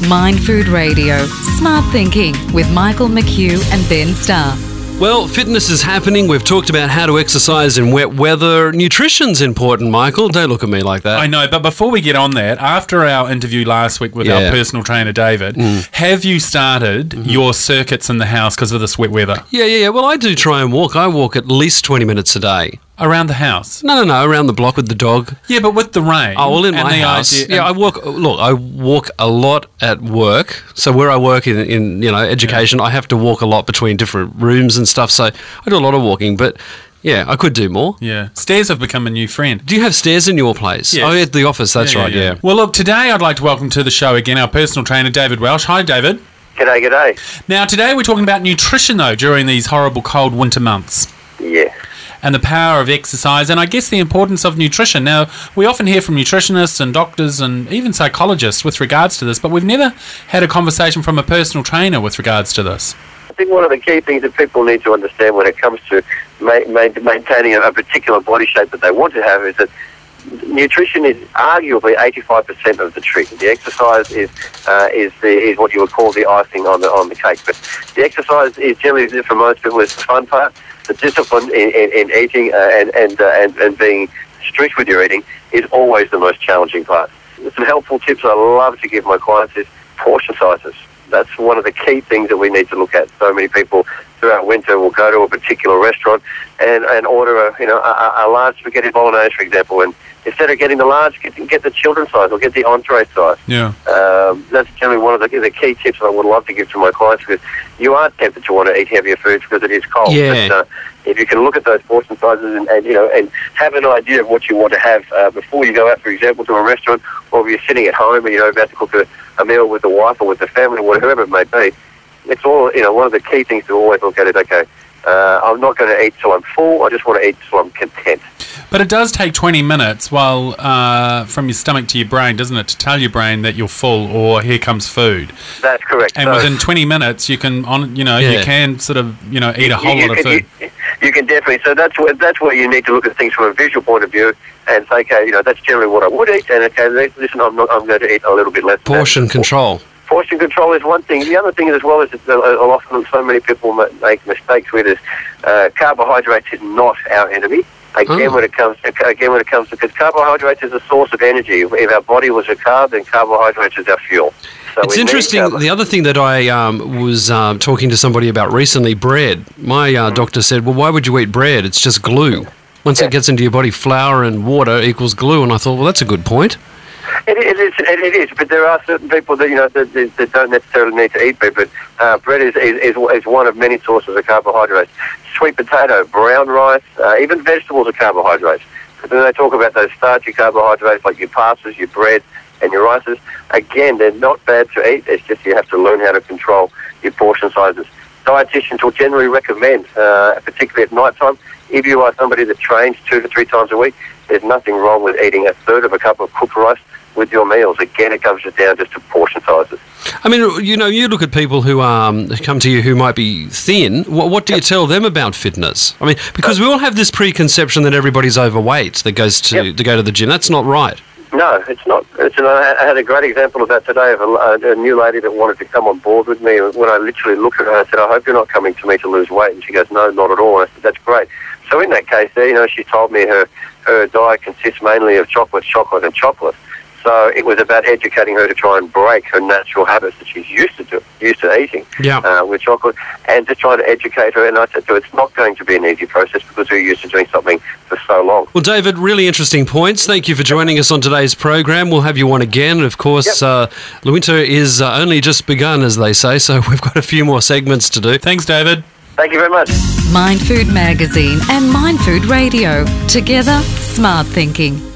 Mind Food Radio, Smart Thinking with Michael McHugh and Ben Starr. Well, fitness is happening. We've talked about how to exercise in wet weather. Nutrition's important, Michael. Don't look at me like that. I know, but before we get on that, after our interview last week with our personal trainer, David, have you started your circuits in the house because of this wet weather? Yeah. Well, I do try and walk. I walk at least 20 minutes a day. Around the house? No, around the block with the dog. Yeah, but with the rain. Oh, well, in my house. I walk a lot at work. So where I work in education, I have to walk a lot between different rooms and stuff. So I do a lot of walking, but yeah, I could do more. Yeah. Stairs have become a new friend. Do you have stairs in your place? Yes. Oh, at the office, that's right, yeah. Well, look, today I'd like to welcome to the show again our personal trainer, David Welsh. Hi, David. G'day. Now, today we're talking about nutrition, though, during these horrible cold winter months. Yeah. And the power of exercise, and I guess the importance of nutrition. Now, we often hear from nutritionists and doctors and even psychologists with regards to this, but we've never had a conversation from a personal trainer with regards to this. I think one of the key things that people need to understand when it comes to maintaining a particular body shape that they want to have is that nutrition is arguably 85% of the trick. The exercise is what you would call the icing on the cake. But the exercise is generally, for most people, is the fun part. The discipline in eating and being strict with your eating is always the most challenging part. Some helpful tips I love to give my clients is portion sizes. That's one of the key things that we need to look at. So many people throughout winter will go to a particular restaurant and order a large spaghetti bolognese, for example, and instead of getting the large, get the children's size or get the entree size. Yeah. That's generally one of the key tips I would love to give to my clients, because you are tempted to want to eat heavier foods because it is cold. Yeah. But, if you can look at those portion sizes and have an idea of what you want to have before you go out, for example, to a restaurant, or if you're sitting at home and you're about to cook a meal with the wife or with the family, whatever it may be, it's all, one of the key things to always look at is, okay, I'm not going to eat till I'm full, I just want to eat till I'm content. But it does take 20 minutes from your stomach to your brain, doesn't it, to tell your brain that you're full or here comes food. That's correct. And within 20 minutes, you can, you can sort of, eat a whole lot of food. You can definitely. So that's where you need to look at things from a visual point of view and say, okay, that's generally what I would eat, and okay, listen, I'm going to eat a little bit less. Portion control. Portion control is one thing. The other thing is, as well, is that often so many people make mistakes with is carbohydrates is not our enemy. When it comes to, because carbohydrates is a source of energy. If our body was a carb, then carbohydrates is our fuel. So it's interesting. The other thing that I was talking to somebody about recently, bread. My doctor said, well, why would you eat bread? It's just glue. Once it gets into your body, flour and water equals glue. And I thought, well, that's a good point. It is, but there are certain people that that don't necessarily need to eat bread. But bread is one of many sources of carbohydrates. Sweet potato, brown rice, even vegetables are carbohydrates. But then they talk about those starchy carbohydrates like your pastas, your bread, and your rices. Again, they're not bad to eat. It's just you have to learn how to control your portion sizes. Dietitians will generally recommend, particularly at night time, if you are somebody that trains 2 to 3 times a week, there's nothing wrong with eating a third of a cup of cooked rice with your meals. Again, it comes down just to portion sizes. I mean, you look at people who come to you who might be thin. What do you tell them about fitness? I mean, because we all have this preconception that everybody's overweight that goes to go to the gym. That's not right. No, it's not. I had a great example of that today of a new lady that wanted to come on board with me. When I literally looked at her, I said, I hope you're not coming to me to lose weight. And she goes, no, not at all. And I said, that's great. So in that case there, she told me her diet consists mainly of chocolate, and chocolate. So it was about educating her to try and break her natural habits that she's used to eating with chocolate, and to try to educate her. And I said to her, it's not going to be an easy process because we're used to doing something for so long. Well, David, really interesting points. Thank you for joining us on today's program. We'll have you on again. And of course, the winter is only just begun, as they say, so we've got a few more segments to do. Thanks, David. Thank you very much. Mind Food Magazine and Mind Food Radio. Together, smart thinking.